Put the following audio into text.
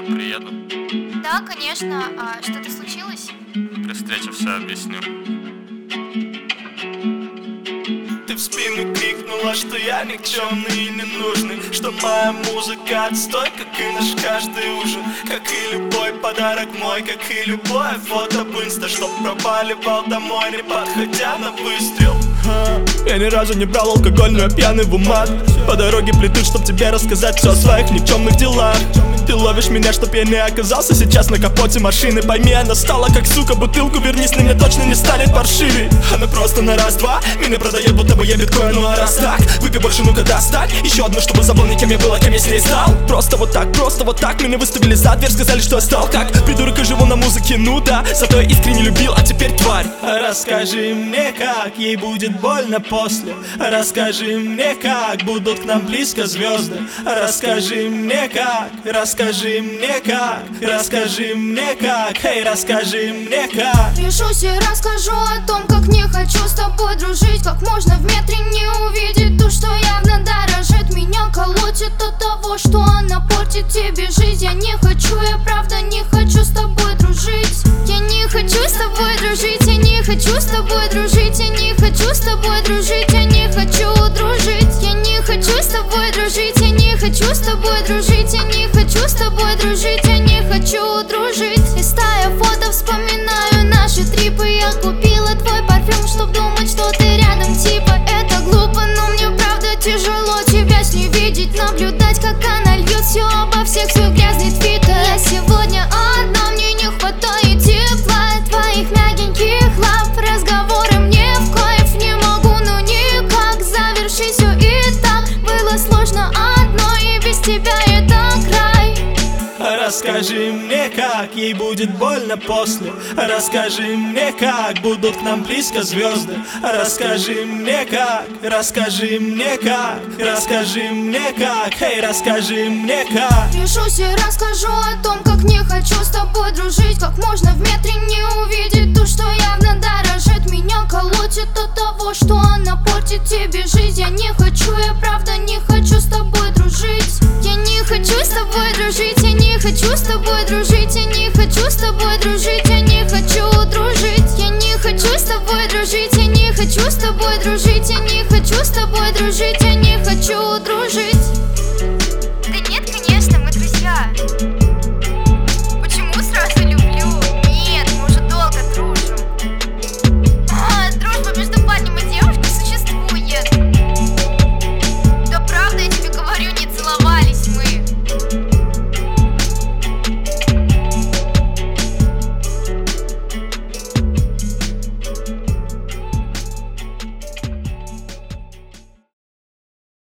приеду. Да, конечно. А что-то случилось? При встрече все объясню. Ты в спину крикнула, что я никчемный и ненужный, что моя музыка отстой, как и наш каждый ужин, как и любой подарок мой, как и любое фото в инста, чтоб пропаливал домой, не подходя на выстрел. Я ни разу не брал алкоголь, но я пьяный в умат. По дороге плетут, чтоб тебе рассказать все о своих никчемных делах. Ты ловишь меня, чтоб я не оказался сейчас на капоте машины. Пойми, она стала как сука, бутылку верни, с ней мне точно не станет паршивей. Она просто на раз-два меня продает, будто бы я биткоин, ну а раз так, выпей больше, ну-ка достань еще одну, чтобы запомнить, кем я был, а кем я с ней стал. Просто вот так меня выставили за дверь, сказали, что я стал как придурок и живу на музыке, ну да. Зато я искренне любил, а теперь тварь. Расскажи мне, как ей будет больно после. Расскажи мне, как будут к нам близко звезды. Расскажи мне, как, расскажи мне, как, расскажи мне, как, эй, расскажи мне, как. Решусь и расскажу о том, как не хочу с тобой дружить. Как можно в метре не увидеть ту, что явно дорожит. Меня колотит от того, что она портит тебе жизнь. Я не хочу, я правда не хочу с тобой дружить. Я не хочу с тобой дружить, я не хочу с тобой дружить, я не хочу с тобой дружить, я не хочу дружить. Я не хочу с тобой дружить, я не хочу с тобой дружить, я не хочу с тобой дружить, я не хочу дружить. Листая фото, вспоминаю наши трипы. Я купила твой парфюм, чтоб думать, что ты рядом, типа. Это глупо, но мне правда тяжело тебя с ней видеть. Наблюдать, как она льет все обо всех свой грязный твиттер. Я сегодня одна, мне не хватает тепла твоих мягеньких лап. Разговоры мне в кайф, не могу, ну никак завершить все и так. Было сложно одной, и без тебя это край. Расскажи мне, как ей будет больно после. Расскажи мне, как будут к нам близко звезды. Расскажи мне, как, расскажи мне, как, расскажи мне, как, эй, расскажи мне, как. Решусь и расскажу о том, как не хочу с тобой дружить. Как можно в метре не увидеть ту, что явно дорожит. Меня колотит от того, что она портит тебе жизнь. Я не хочу, я правда не хочу с тобой дружить. Я не хочу с тобой дружить, я не хочу с тобой дружить, я не хочу с тобой дружить, я не хочу дружить. Я не хочу с тобой дружить, я не хочу с тобой дружить, я не хочу с тобой дружить, я не хочу дружить.